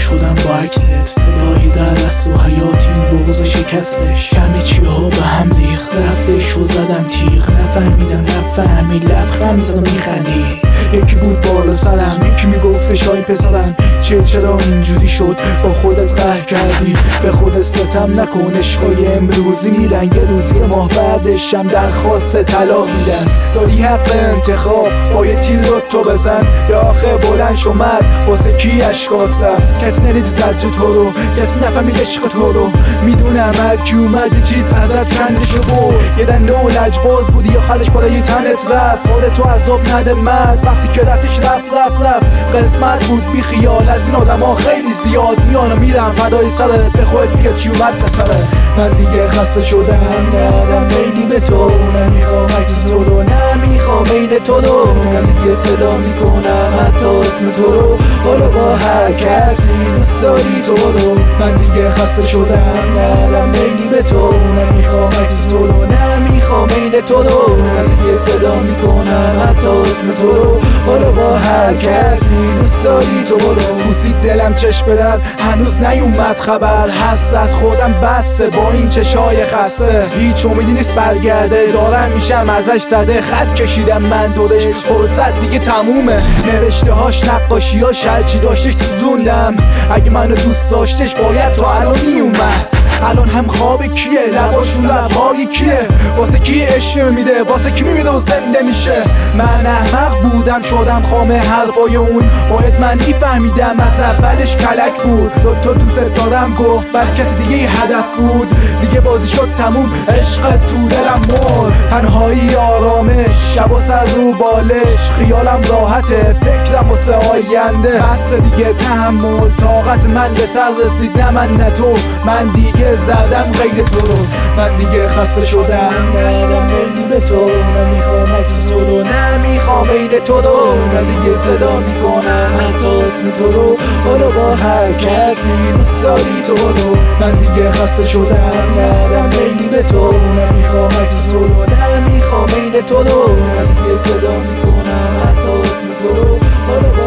شدم با عکست، صدایی در دست و حیاتیم بغض شکستش. همه چی ها به هم ریخت، رفتش و زدم تیغ. نفهمیدم نفهمی، لبخند زدم میخندی. یکی بود بالا سرم، یکی میگفتش آی پسرم چرا اینجوری شد، با خودت قهر کردی، به خودت ستم نکن. عشقای امروزی میرن، یه روزی ماه بعدش هم درخواست طلاق میدن. داری حق انتخاب، با یه تیر رو تو بزن. یا آخه بلند شمد واسه کی اشکات رفت، کسی ندید زجه تو رو، کسی نفهمید عشق تو رو. میدونم هر کی اومد یه چیز ازت کندشو برد. یه دنو لجباز بودی یا خلش بالای تنت رفت. خودتو عذاب نده مرد، وقتی که رفتش رفت قسمت بود بی خیال. از این آدم ها خیلی زیاد میان و میرم فدای سرت، به خودت بیا چی اومد به سرت. من دیگه خسته شدم، ندم میلی به تو، نمیخوام عکس تو رو، نمیخوام عین تو رو. من دیگه صدا میکنم حتی اسم تو رو، حالا با هر کسی دوست داری تو رو. من دیگه خسته شدم، ندم میلی به تو، نمیخوام عکس تو رو، نمیخوام عین تو رو. من دیگه صدا میکنم حتی اسم تو رو، حالا با هر کسی دوست داری تو رو. پوسید دلم چشم بدر، هنوز نیومد خبر. حسرت خودم بسته با این چشای خسته، هیچ امیدی نیست برگرده. دارم میشم ازش زده، خط کشیدم من دورش، فرصت دیگه تمومه. نوشته هاش نقاشی هاش هرچی داشتش سوزوندم. اگه منو دوست داشتش باید تو الان میومد. الان هم خواب کیه، لباش رو لبهای کیه، واسه کی عشق میده، واسه کی میمیده و زنده میشه. من احمق بودم شدم خامه حرفای اون، باید من میفهمیدم از اولش کلک بود. تو دوست دارم گفت بر کسی دیگه هدف بود، دیگه بازی شد تموم، عشقت تو دلم مرد. تنهایی آرامش، شب و سر رو بالش، خیالم راحته، فکرم واسه آینده. بس دیگه تحمل، طاقت من به سر رسید، نه من نه تو. من دیگه زدم غیر تو رو، من دیگه خسته شدم، ندم میلی به تو، نمیخوام عکس تو رو، نمیخوام عین تو رو. نه دیگه صدا میکنم حتی اسم تو رو، حالا با هر کسی دوست داری تو رو. من دیگه خسته شدم، ندم میلی به تو، نمیخوام عکس تو رو، نمیخوام عین تو رو. نه دیگه صدا میکنم حتی اسم تو رو، حالا با